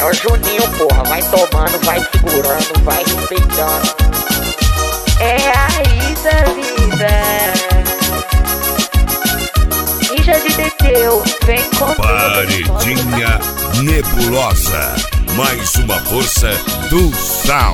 É o Juninho, porra, vai tomando, vai segurando, vai respeitando. É a Isa, vida. Ninja de Teteu, vem comigo. Paredinha Nebulosa, mais uma força do sound.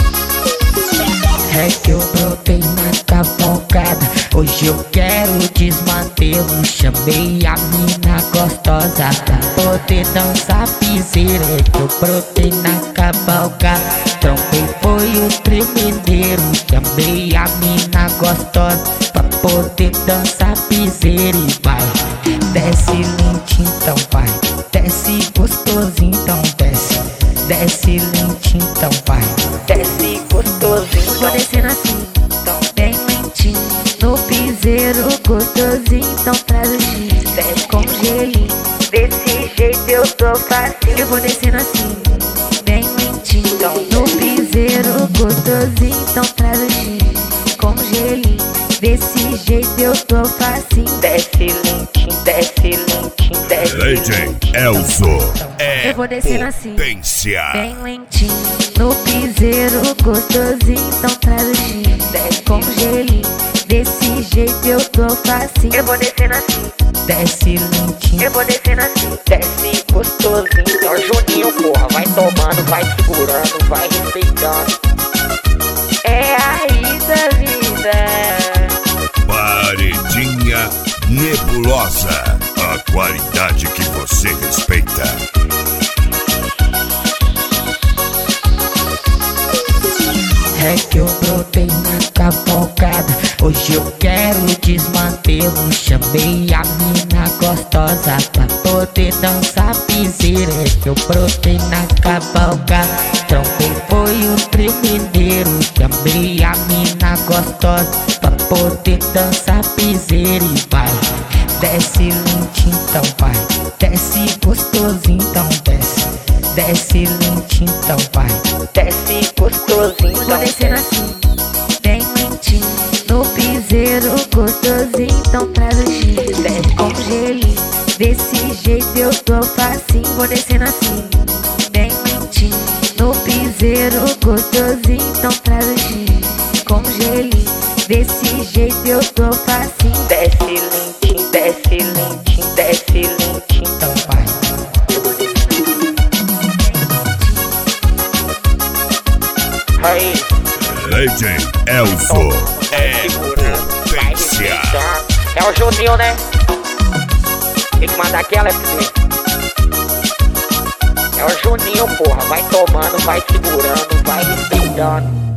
É que eu brotei na cavalgada, hoje eu quero desmantê-lo. Chamei a mina gostosa pra poder dançar piseira. É que eu brotei na cavalgada, trombei foi o tremendeiro. Chamei a mina gostosa pra poder dançar piseira. E vai, desce lentinho, então vai, desce gostosinho, então desce. Desce lentinho, então vai, desce gostosinho. Vou descendo assim, então bem lentinho, no piseiro gostosinho, então traz o X. Desce com gelinho, desse jeito eu tô facinho. Eu vou descendo assim, bem lentinho, então no piseiro gostosinho, então traz o X. Com gelinho, desse jeito eu tô facinho. Desce lentinho, desce lentinho, desce Legend Elzo é eu vou descendo assim, potência. bem lentinho, no piseiro gostosinho, então traz o X. Desce com gelinho, desse jeito eu tô facinho. Eu vou descendo assim, desce lentinho, eu vou descendo assim, desce gostosinho. É o Juninho, porra, vai tomando, vai segurando, vai respeitando. É a Isa, vida. Paredinha Nebulosa, a qualidade que você respeita. É que eu brotei na cavalgada, hoje eu quero desmantê-lo. Chamei a mina gostosa pra poder dançar piseira. É que eu brotei na cavalgada, trombei foi o tremendeiro. Chamei a mina gostosa pra poder dançar piseira. E vai, desce lentinho, então vai, desce gostosinho, então desce. Desce lentinho, então vai, desce gostosinho. Vou descendo assim, bem lentinho, no piseiro gostosinho, então traz o X. Desce com gelinho, desse jeito eu tô facinho. Vou descendo assim, bem lentinho, no piseiro gostosinho, então traz o X. Com gelinho, desse jeito eu tô facinho. Desce lentinho, desce lentinho, desce lentinho, então vai. Aí, Legend Elzo é segurando, vai potência. respeitando. É o Juninho, né? Tem que mandar aquela, filho. É o Juninho, porra, vai tomando, vai segurando, vai respeitando.